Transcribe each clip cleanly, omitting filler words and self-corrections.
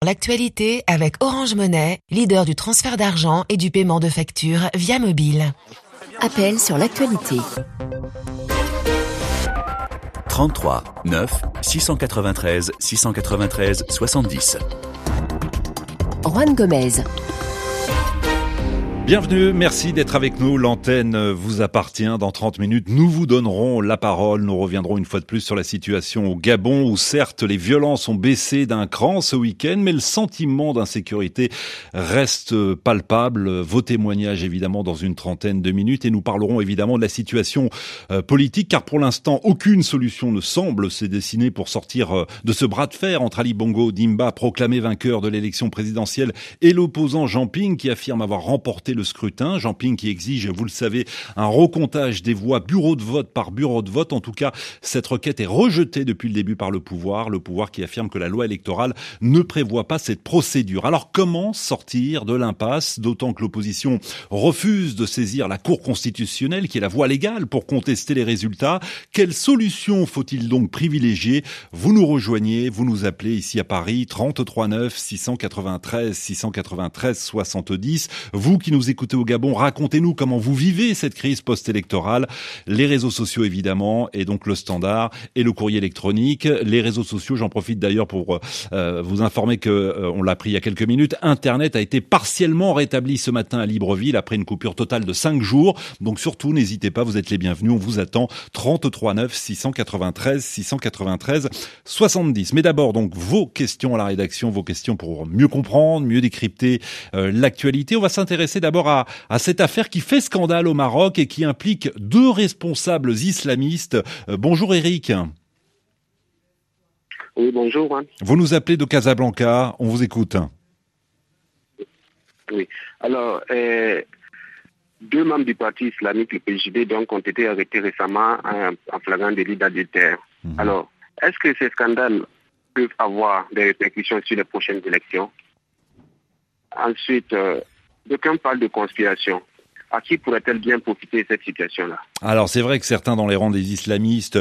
L'actualité avec Orange Money, leader du transfert d'argent et du paiement de factures via mobile. Appel sur l'actualité. 33 9 693 693 70. Juan Gomez. Bienvenue, merci d'être avec nous. L'antenne vous appartient. Dans 30 minutes, nous vous donnerons la parole. Nous reviendrons une fois de plus sur la situation au Gabon, où certes les violences ont baissé d'un cran ce week-end, mais le sentiment d'insécurité reste palpable. Vos témoignages évidemment dans une trentaine de minutes, et nous parlerons évidemment de la situation politique, car pour l'instant aucune solution ne semble se dessiner pour sortir de ce bras de fer entre Ali Bongo Ondimba, proclamé vainqueur de l'élection présidentielle, et l'opposant Jean Ping, qui affirme avoir remporté le scrutin. Jean Ping qui exige, vous le savez, un recomptage des voix bureau de vote par bureau de vote. En tout cas, cette requête est rejetée depuis le début par le pouvoir qui affirme que la loi électorale ne prévoit pas cette procédure. Alors comment sortir de l'impasse, d'autant que l'opposition refuse de saisir la Cour constitutionnelle, qui est la voie légale pour contester les résultats? Quelle solution faut-il donc privilégier? Vous nous rejoignez, vous nous appelez ici à Paris, 33 9 693 693 70. Vous qui nous écoutez au Gabon, racontez-nous comment vous vivez cette crise post-électorale. Les réseaux sociaux évidemment, et donc le standard et le courrier électronique. Les réseaux sociaux, j'en profite d'ailleurs pour vous informer que on l'a appris il y a quelques minutes, Internet a été partiellement rétabli ce matin à Libreville après une coupure totale de 5 jours. Donc surtout, n'hésitez pas, vous êtes les bienvenus, on vous attend. 33 9 693 693 70. Mais d'abord donc vos questions à la rédaction, vos questions pour mieux comprendre, mieux décrypter l'actualité. On va s'intéresser d'abord à cette affaire qui fait scandale au Maroc et qui implique 2 responsables islamistes. Bonjour Eric. Oui, bonjour. Vous nous appelez de Casablanca, on vous écoute. Oui, alors, 2 membres du parti islamique, le PJD, donc, ont été arrêtés récemment en flagrant délit d'adultère. Alors, est-ce que ces scandales peuvent avoir des répercussions sur les prochaines élections? Ensuite, d'aucuns parlent de conspiration. À qui pourrait-elle bien profiter de cette situation-là? Alors c'est vrai que certains dans les rangs des islamistes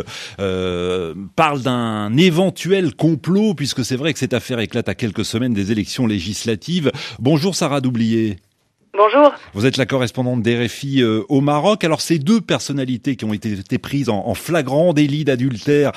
parlent d'un éventuel complot, puisque c'est vrai que cette affaire éclate à quelques semaines des élections législatives. Bonjour Sarah Doublier. Bonjour. Vous êtes la correspondante d'RFI au Maroc. Alors ces 2 personnalités qui ont été prises en flagrant délit d'adultère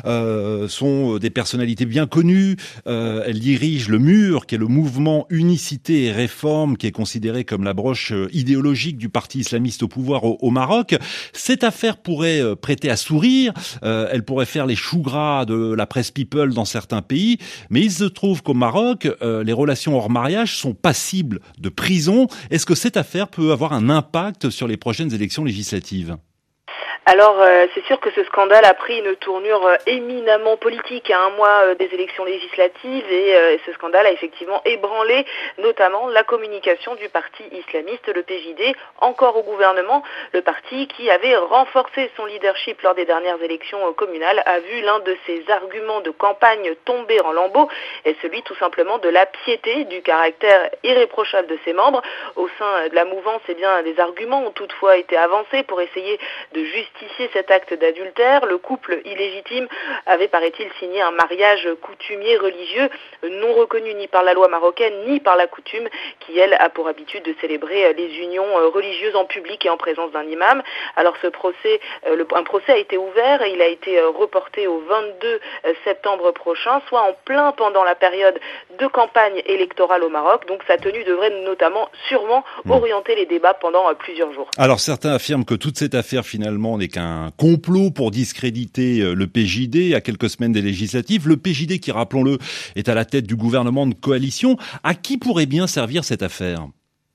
sont des personnalités bien connues. Elles dirigent le MUR, qui est le mouvement Unicité et Réforme, qui est considéré comme la broche idéologique du parti islamiste au pouvoir au Maroc. Cette affaire pourrait prêter à sourire, elle pourrait faire les choux gras de la presse people dans certains pays, mais il se trouve qu'au Maroc, les relations hors mariage sont passibles de prison. Est-ce que cette affaire peut avoir un impact sur les prochaines élections législatives ? Alors, c'est sûr que ce scandale a pris une tournure éminemment politique à un mois des élections législatives, et ce scandale a effectivement ébranlé notamment la communication du parti islamiste, le PJD, encore au gouvernement. Le parti qui avait renforcé son leadership lors des dernières élections communales a vu l'un de ses arguments de campagne tomber en lambeaux, et celui tout simplement de la piété, du caractère irréprochable de ses membres. Au sein de la mouvance, eh bien, des arguments ont toutefois été avancés pour essayer de justifier cet acte d'adultère. Le couple illégitime avait, paraît-il, signé un mariage coutumier religieux non reconnu ni par la loi marocaine ni par la coutume, qui elle a pour habitude de célébrer les unions religieuses en public et en présence d'un imam. Alors ce procès, un procès a été ouvert et il a été reporté au 22 septembre prochain, soit en plein pendant la période de campagne électorale au Maroc. Donc sa tenue devrait notamment sûrement orienter les débats pendant plusieurs jours. Alors certains affirment que toute cette affaire finalement n'est qu'un complot pour discréditer le PJD à quelques semaines des législatives. Le PJD qui, rappelons-le, est à la tête du gouvernement de coalition. À qui pourrait bien servir cette affaire ?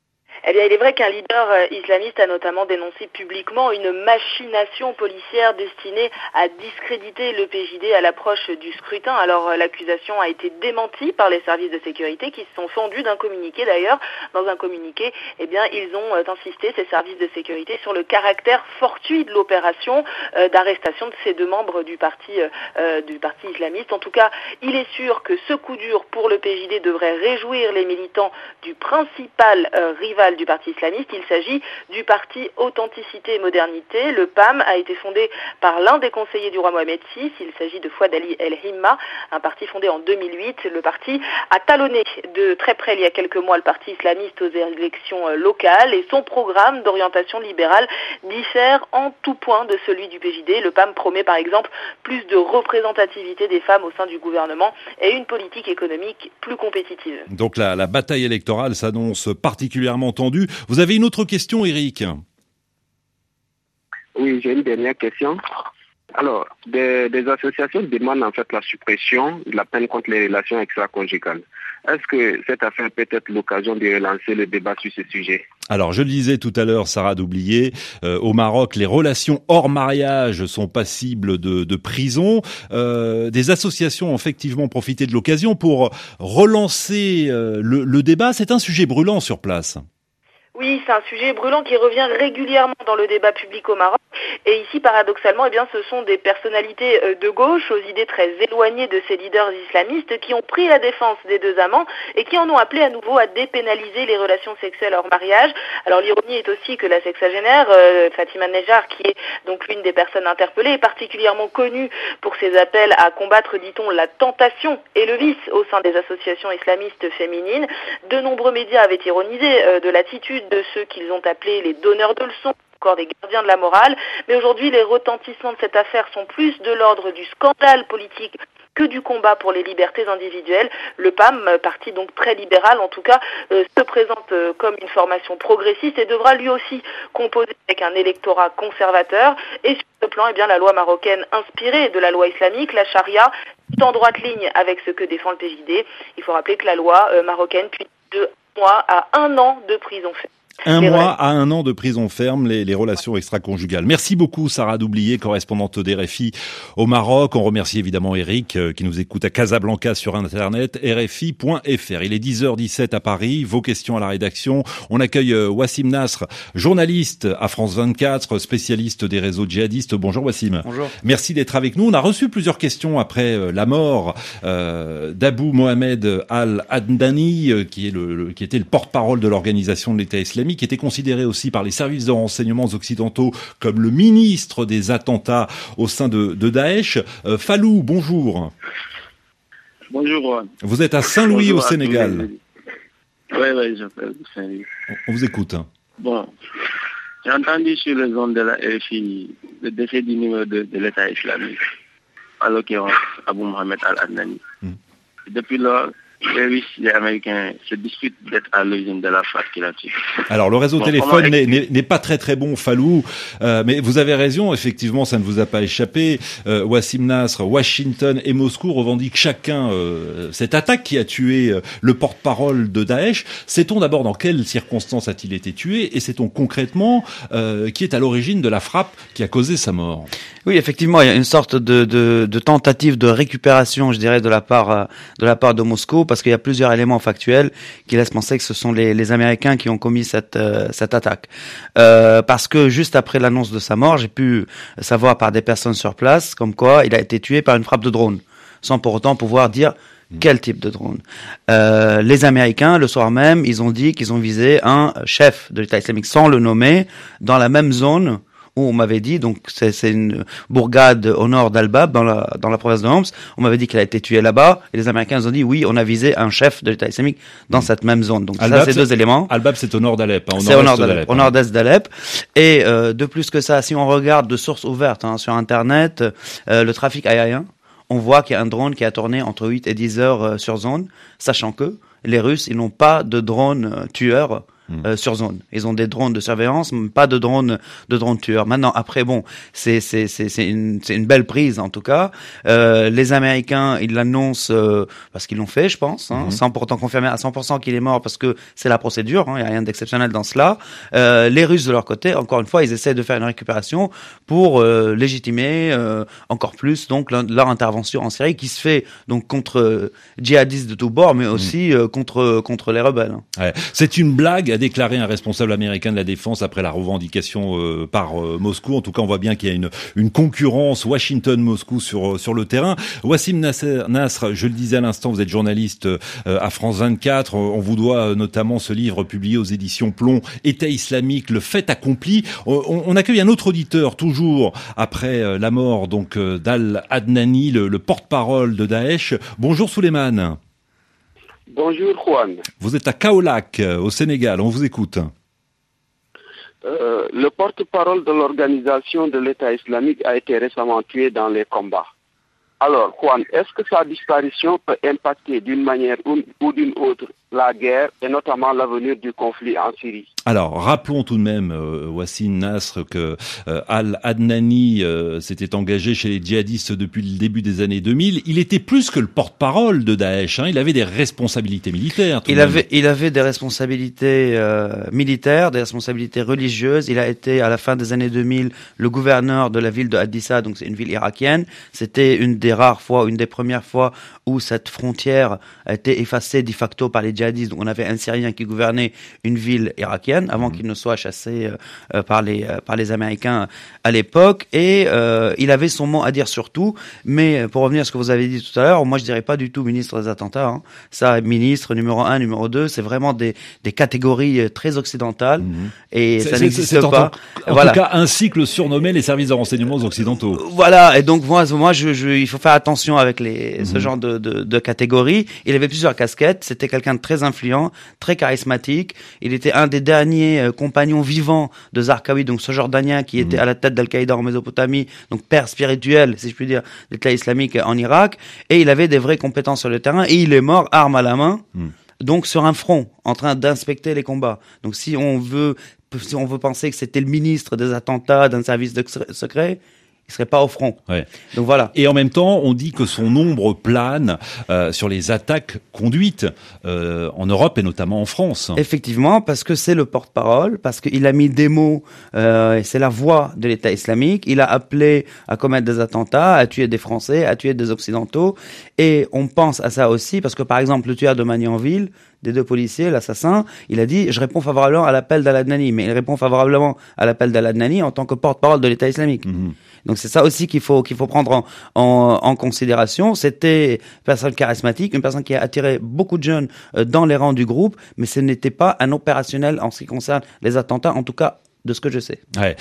Eh bien, il est vrai qu'un leader islamiste a notamment dénoncé publiquement une machination policière destinée à discréditer le PJD à l'approche du scrutin. Alors, l'accusation a été démentie par les services de sécurité qui se sont fendus d'un communiqué d'ailleurs. Dans un communiqué, eh bien, ils ont insisté, ces services de sécurité, sur le caractère fortuit de l'opération d'arrestation de ces 2 membres du parti islamiste. En tout cas, il est sûr que ce coup dur pour le PJD devrait réjouir les militants du principal rival local du parti islamiste. Il s'agit du parti Authenticité et Modernité. Le PAM a été fondé par l'un des conseillers du roi Mohamed VI. Il s'agit de Fouad Ali El-Himma, un parti fondé en 2008. Le parti a talonné de très près il y a quelques mois le parti islamiste aux élections locales et son programme d'orientation libérale diffère en tout point de celui du PJD. Le PAM promet par exemple plus de représentativité des femmes au sein du gouvernement et une politique économique plus compétitive. Donc la bataille électorale s'annonce particulièrement tendue. Vous avez une autre question, Eric ? Oui, j'ai une dernière question. Alors, des associations demandent en fait la suppression de la peine contre les relations extra-conjugales. Est-ce que cette affaire peut être l'occasion de relancer le débat sur ce sujet ? Alors, je le disais tout à l'heure, Sarah Doublier, au Maroc, les relations hors mariage sont passibles de prison. Des associations ont effectivement profité de l'occasion pour relancer le débat. C'est un sujet brûlant sur place. Oui, c'est un sujet brûlant qui revient régulièrement dans le débat public au Maroc. Et ici, paradoxalement, ce sont des personnalités de gauche, aux idées très éloignées de ces leaders islamistes, qui ont pris la défense des deux amants et qui en ont appelé à nouveau à dépénaliser les relations sexuelles hors mariage. Alors l'ironie est aussi que la sexagénaire, Fatima Nejjar, qui est donc l'une des personnes interpellées, est particulièrement connue pour ses appels à combattre, dit-on, la tentation et le vice au sein des associations islamistes féminines. De nombreux médias avaient ironisé de l'attitude de ceux qu'ils ont appelés les donneurs de leçons, encore des gardiens de la morale. Mais aujourd'hui, les retentissements de cette affaire sont plus de l'ordre du scandale politique que du combat pour les libertés individuelles. Le PAM, parti donc très libéral en tout cas, se présente comme une formation progressiste et devra lui aussi composer avec un électorat conservateur. Et sur ce plan, la loi marocaine inspirée de la loi islamique, la charia, est en droite ligne avec ce que défend le PJD. Il faut rappeler que la loi marocaine punit de 1 mois à 1 an de prison ferme. 1 mois à 1 an de prison ferme, les relations extra-conjugales. Merci beaucoup, Sarah Doublier, correspondante d'RFI au Maroc. On remercie évidemment Eric, qui nous écoute à Casablanca sur Internet, rfi.fr. Il est 10h17 à Paris. Vos questions à la rédaction. On accueille Wassim Nasr, journaliste à France 24, spécialiste des réseaux djihadistes. Bonjour Wassim. Bonjour. Merci d'être avec nous. On a reçu plusieurs questions après la mort d'Abou Mohamed Al-Adnani, qui était le porte-parole de l'organisation de l'État islamique, qui était considéré aussi par les services de renseignements occidentaux comme le ministre des attentats au sein de Daesh. Fallou, bonjour. Bonjour. Vous êtes à Saint-Louis au Sénégal. Oui, j'appelle Saint-Louis. On vous écoute. Bon, j'ai entendu sur les ondes de la RFI le décès du numéro 2 de l'État islamique, à l'occurrence Abou Mohamed Al-Adnani. Depuis lors, les Russes et les Américains se disputent d'être à l'origine de la frappe qu'il a tuée. Alors, le réseau téléphone n'est pas très bon, Fallou, mais vous avez raison, effectivement, ça ne vous a pas échappé. Wassim Nasr, Washington et Moscou revendiquent chacun cette attaque qui a tué le porte-parole de Daesh. Sait-on d'abord dans quelles circonstances a-t-il été tué, et sait-on concrètement qui est à l'origine de la frappe qui a causé sa mort? Oui, effectivement, il y a une sorte de tentative de récupération, je dirais, de la part de Moscou, parce qu'il y a plusieurs éléments factuels qui laissent penser que ce sont les Américains qui ont commis cette attaque. Parce que juste après l'annonce de sa mort, j'ai pu savoir par des personnes sur place comme quoi il a été tué par une frappe de drone, sans pour autant pouvoir dire quel type de drone. Les Américains, le soir même, ils ont dit qu'ils ont visé un chef de l'État islamique sans le nommer, dans la même zone où on m'avait dit, donc c'est une bourgade au nord d'Al-Bab, dans la province de Homs, on m'avait dit qu'il a été tué là-bas, et les Américains ont dit oui, on a visé un chef de l'État islamique dans cette même zone. Donc Al-Bab, ça, c'est deux éléments. Al-Bab, c'est au nord d'Alep, c'est au nord-est d'Alep. Et de plus que ça, si on regarde de sources ouvertes sur Internet, le trafic aérien, on voit qu'il y a un drone qui a tourné entre 8 et 10 heures sur zone, sachant que les Russes, ils n'ont pas de drone tueur sur zone. Ils ont des drones de surveillance, mais pas de drones tueurs. Maintenant, après, bon, c'est une belle prise, en tout cas. Les Américains, ils l'annoncent, parce qu'ils l'ont fait, je pense, sans pourtant confirmer à 100% qu'il est mort, parce que c'est la procédure, il n'y a rien d'exceptionnel dans cela. Les Russes, de leur côté, encore une fois, ils essaient de faire une récupération pour légitimer encore plus, donc, leur intervention en Syrie, qui se fait, donc, contre djihadistes de tous bords, mais aussi contre les rebelles. Ouais. C'est une blague à déclaré un responsable américain de la défense après la revendication par Moscou. En tout cas, on voit bien qu'il y a une concurrence Washington-Moscou sur le terrain. Wassim Nasr, je le disais à l'instant, vous êtes journaliste à France 24. On vous doit notamment ce livre publié aux éditions Plomb, État islamique, le fait accompli. On accueille un autre auditeur, toujours après la mort donc d'Al-Adnani, le porte-parole de Daesh. Bonjour Souleymane. Bonjour Juan. Vous êtes à Kaolack, au Sénégal, on vous écoute. Le porte-parole de l'organisation de l'État islamique a été récemment tué dans les combats. Alors Juan, est-ce que sa disparition peut impacter d'une manière ou d'une autre la guerre et notamment l'avenir du conflit en Syrie? Alors, rappelons tout de même, Wassim Nasr, que Al-Adnani s'était engagé chez les djihadistes depuis le début des années 2000. Il était plus que le porte-parole de Daesh. Il avait des responsabilités militaires. Il avait des responsabilités militaires, des responsabilités religieuses. Il a été, à la fin des années 2000, le gouverneur de la ville de Hadissa, donc c'est une ville irakienne. C'était une des rares fois, une des premières fois où cette frontière a été effacée de facto par les djihadistes. Donc on avait un Syrien qui gouvernait une ville irakienne avant qu'il ne soit chassé par les Américains à l'époque. Et il avait son mot à dire sur tout. Mais pour revenir à ce que vous avez dit tout à l'heure, moi je dirais pas du tout ministre des attentats. Ça, ministre numéro 1, numéro 2, c'est vraiment des catégories très occidentales. Et ça n'existe pas. En tout cas, ainsi que le surnommaient les services de renseignement occidentaux. Voilà. Et donc moi, il faut faire attention avec ce genre de catégories. Il avait plusieurs casquettes. C'était quelqu'un de très influent, très charismatique. Il était un des derniers compagnons vivants de Zarqawi, donc ce Jordanien qui était à la tête d'Al-Qaïda en Mésopotamie, donc père spirituel, si je puis dire, de l'État islamique en Irak. Et il avait des vraies compétences sur le terrain. Et il est mort, arme à la main, donc sur un front, en train d'inspecter les combats. Donc si on veut penser que c'était le ministre des attentats d'un service secret, il serait pas au front. Ouais. Donc voilà. Et en même temps, on dit que son ombre plane sur les attaques conduites en Europe et notamment en France. Effectivement, parce que c'est le porte-parole, parce qu'il a mis des mots, et c'est la voix de l'État islamique. Il a appelé à commettre des attentats, à tuer des Français, à tuer des Occidentaux. Et on pense à ça aussi, parce que par exemple, le tueur de Magnanville, des deux policiers, l'assassin, il a dit « Je réponds favorablement à l'appel d'Al-Adnani ». Mais il répond favorablement à l'appel d'Al-Adnani en tant que porte-parole de l'État islamique. Donc c'est ça aussi qu'il faut prendre en considération. C'était une personne charismatique, une personne qui a attiré beaucoup de jeunes dans les rangs du groupe, mais ce n'était pas un opérationnel en ce qui concerne les attentats, en tout cas de ce que je sais. Ouais,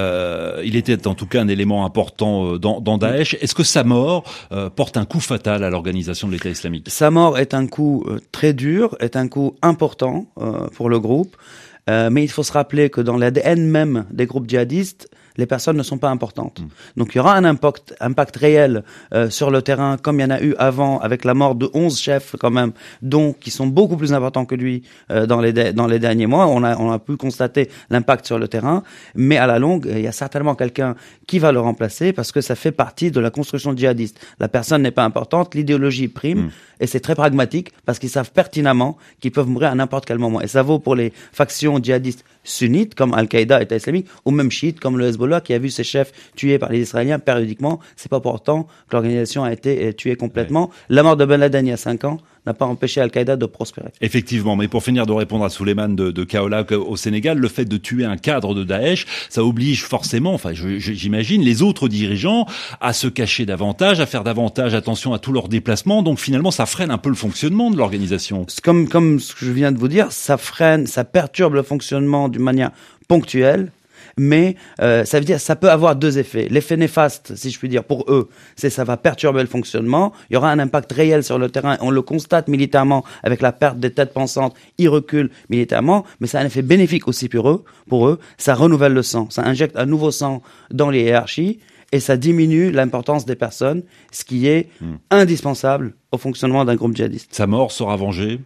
il était en tout cas un élément important dans Daesh. Est-ce que sa mort porte un coup fatal à l'organisation de l'État islamique? Sa mort est un coup très dur, est un coup important pour le groupe, mais il faut se rappeler que dans l'ADN même des groupes djihadistes, les personnes ne sont pas importantes. Donc il y aura un impact réel sur le terrain, comme il y en a eu avant, avec la mort de 11 chefs quand même, dont qui sont beaucoup plus importants que lui dans les derniers mois. On a pu constater l'impact sur le terrain, mais à la longue, il y a certainement quelqu'un qui va le remplacer parce que ça fait partie de la construction djihadiste. La personne n'est pas importante, l'idéologie prime, et c'est très pragmatique parce qu'ils savent pertinemment qu'ils peuvent mourir à n'importe quel moment. Et ça vaut pour les factions djihadistes sunnites comme Al-Qaïda, État islamique, ou même chiites comme le Hezbollah qui a vu ses chefs tués par les Israéliens périodiquement. C'est pas pour autant que l'organisation a été tuée complètement. Ouais. La mort de Ben Laden il y a 5 ans n'a pas empêché Al-Qaïda de prospérer. Effectivement, mais pour finir de répondre à Souleymane de Kaolack au Sénégal, le fait de tuer un cadre de Daesh, ça oblige forcément, j'imagine, les autres dirigeants à se cacher davantage, à faire davantage attention à tous leurs déplacements, donc finalement ça freine un peu le fonctionnement de l'organisation. Comme ce que je viens de vous dire, ça perturbe le fonctionnement d'une manière ponctuelle. Mais ça veut dire ça peut avoir deux effets. L'effet néfaste, si je puis dire, pour eux, c'est ça va perturber le fonctionnement. Il y aura un impact réel sur le terrain. On le constate militairement avec la perte des têtes pensantes. Ils reculent militairement, mais ça a un effet bénéfique aussi pour eux. Ça renouvelle le sang. Ça injecte un nouveau sang dans les hiérarchies et ça diminue l'importance des personnes, ce qui est indispensable au fonctionnement d'un groupe djihadiste. Sa mort sera vengée?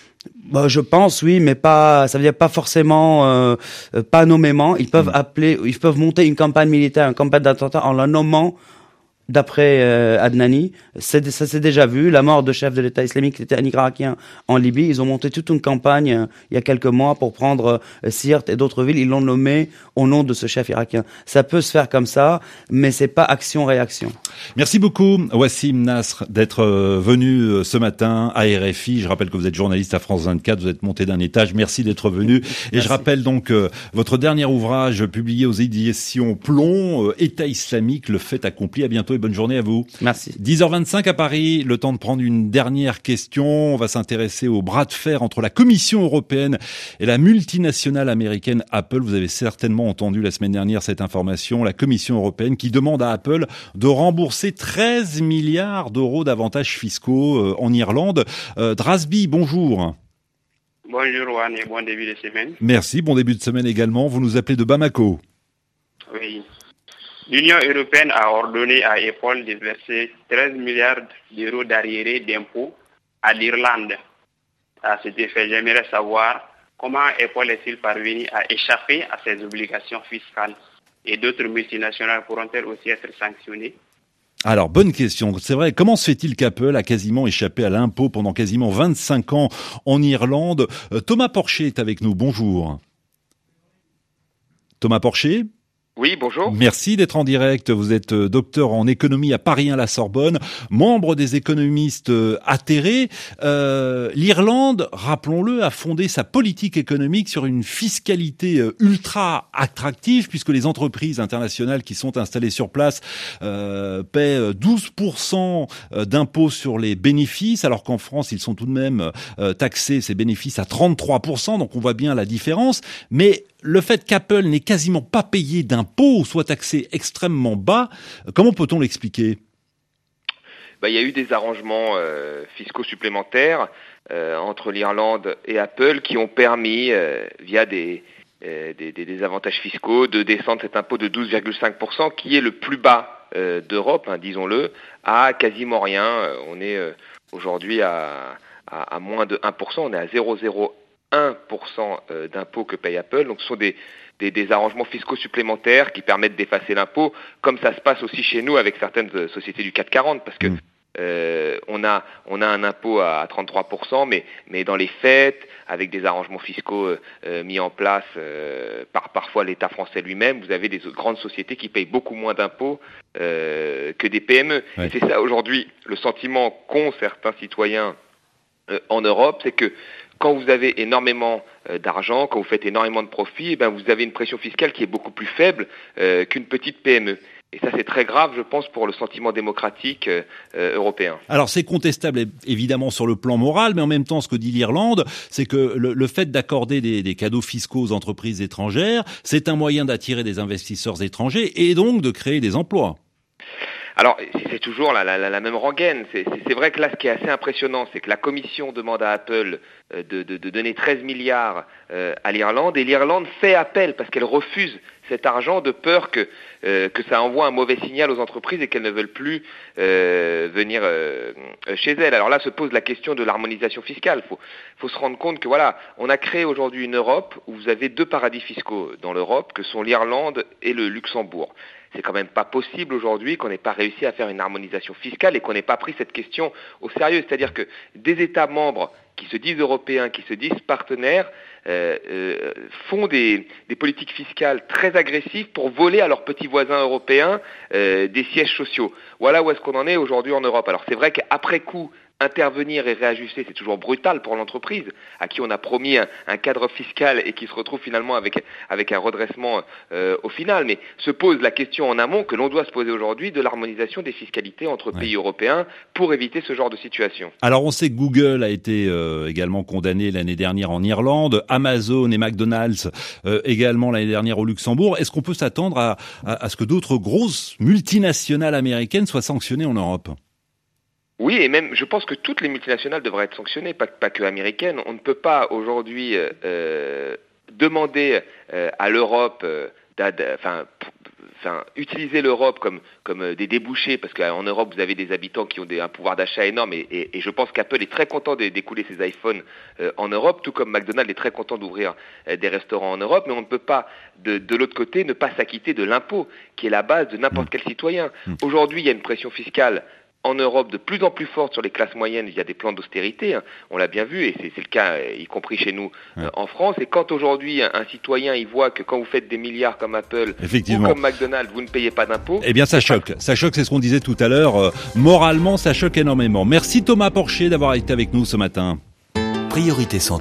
Je pense oui, mais pas. Ça veut dire pas forcément, pas nommément. Ils peuvent monter une campagne militaire, une campagne d'attentat en la nommant d'après Adnani. Ça s'est déjà vu. La mort de chef de l'État islamique qui était un Irakien en Libye. Ils ont monté toute une campagne il y a quelques mois pour prendre Sirte et d'autres villes. Ils l'ont nommé au nom de ce chef irakien. Ça peut se faire comme ça, mais c'est pas action-réaction. Merci beaucoup, Wassim Nasr, d'être venu ce matin à RFI. Je rappelle que vous êtes journaliste à France 24, vous êtes monté d'un étage. Merci d'être venu. Et je rappelle donc votre dernier ouvrage publié aux éditions Plomb, État islamique, le fait accompli. À bientôt et bonne journée à vous. Merci. 10h25 à Paris, le temps de prendre une dernière question. On va s'intéresser au bras de fer entre la Commission européenne et la multinationale américaine Apple. Vous avez certainement entendu la semaine dernière cette information. La Commission européenne qui demande à Apple de rembourser 13 milliards d'euros d'avantages fiscaux en Irlande. Drasby, bonjour. Bonjour Juan et bon début de semaine. Merci, bon début de semaine également. Vous nous appelez de Bamako. Oui. L'Union européenne a ordonné à Apple de verser 13 milliards d'euros d'arriérés d'impôts à l'Irlande. À cet effet, j'aimerais savoir comment Apple est-il parvenu à échapper à ses obligations fiscales et d'autres multinationales pourront-elles aussi être sanctionnées? Alors, bonne question. C'est vrai, comment se fait-il qu'Apple a quasiment échappé à l'impôt pendant quasiment 25 ans en Irlande? Thomas Porcher est avec nous. Bonjour. Thomas Porcher? Oui, bonjour. Merci d'être en direct. Vous êtes docteur en économie à Paris 1 la Sorbonne, membre des économistes atterrés. L'Irlande, rappelons-le, a fondé sa politique économique sur une fiscalité ultra attractive puisque les entreprises internationales qui sont installées sur place paient 12% d'impôts sur les bénéfices, alors qu'en France, ils sont tout de même taxés, ces bénéfices, à 33%. Donc on voit bien la différence. Mais le fait qu'Apple n'ait quasiment pas payé d'impôts ou soit taxé extrêmement bas, comment peut-on l'expliquer ? Il y a eu des arrangements fiscaux supplémentaires entre l'Irlande et Apple qui ont permis, via des avantages fiscaux, de descendre cet impôt de 12,5%, qui est le plus bas d'Europe, disons-le, à quasiment rien. On est aujourd'hui à moins de 1%, on est à 0,01% d'impôts que paye Apple. Donc ce sont des arrangements fiscaux supplémentaires qui permettent d'effacer l'impôt, comme ça se passe aussi chez nous avec certaines sociétés du CAC 40, parce que on a un impôt à 33%, mais dans les faits, avec des arrangements fiscaux mis en place par parfois l'État français lui-même, vous avez des grandes sociétés qui payent beaucoup moins d'impôts que des PME. Ouais. Et c'est ça aujourd'hui le sentiment qu'ont certains citoyens en Europe, c'est que quand vous avez énormément d'argent, quand vous faites énormément de profits, vous avez une pression fiscale qui est beaucoup plus faible qu'une petite PME. Et ça, c'est très grave, je pense, pour le sentiment démocratique européen. Alors, c'est contestable, évidemment, sur le plan moral, mais en même temps, ce que dit l'Irlande, c'est que le fait d'accorder des cadeaux fiscaux aux entreprises étrangères, c'est un moyen d'attirer des investisseurs étrangers et donc de créer des emplois. Alors, c'est toujours la même rengaine. C'est vrai que là, ce qui est assez impressionnant, c'est que la Commission demande à Apple de donner 13 milliards à l'Irlande, et l'Irlande fait appel parce qu'elle refuse cet argent de peur que ça envoie un mauvais signal aux entreprises et qu'elles ne veulent plus venir chez elles. Alors là se pose la question de l'harmonisation fiscale. Faut se rendre compte que voilà, on a créé aujourd'hui une Europe où vous avez deux paradis fiscaux dans l'Europe, que sont l'Irlande et le Luxembourg. C'est quand même pas possible aujourd'hui qu'on n'ait pas réussi à faire une harmonisation fiscale et qu'on n'ait pas pris cette question au sérieux. C'est-à-dire que des États membres qui se disent européens, qui se disent partenaires, font des politiques fiscales très agressives pour voler à leurs petits voisins européens des sièges sociaux. Voilà où est-ce qu'on en est aujourd'hui en Europe. Alors c'est vrai qu'après coup, intervenir et réajuster, c'est toujours brutal pour l'entreprise à qui on a promis un cadre fiscal et qui se retrouve finalement avec un redressement au final. Mais se pose la question en amont que l'on doit se poser aujourd'hui de l'harmonisation des fiscalités entre pays européens pour éviter ce genre de situation. Alors on sait que Google a été également condamné l'année dernière en Irlande, Amazon et McDonald's également l'année dernière au Luxembourg. Est-ce qu'on peut s'attendre à ce que d'autres grosses multinationales américaines soient sanctionnées en Europe ? Oui, et même, je pense que toutes les multinationales devraient être sanctionnées, pas que américaines. On ne peut pas aujourd'hui demander à l'Europe, utiliser l'Europe comme des débouchés, parce qu'en Europe vous avez des habitants qui ont un pouvoir d'achat énorme, et je pense qu'Apple est très content d'écouler ses iPhones en Europe, tout comme McDonald's est très content d'ouvrir des restaurants en Europe, mais on ne peut pas de l'autre côté ne pas s'acquitter de l'impôt qui est la base de n'importe quel citoyen. Aujourd'hui il y a une pression fiscale en Europe de plus en plus forte sur les classes moyennes via des plans d'austérité, on l'a bien vu, et c'est le cas y compris chez nous en France. Et quand aujourd'hui un citoyen il voit que quand vous faites des milliards comme Apple ou comme McDonald's, vous ne payez pas d'impôts, eh bien ça choque, c'est ce qu'on disait tout à l'heure, moralement ça choque énormément. Merci Thomas Porcher d'avoir été avec nous ce matin. Priorité santé.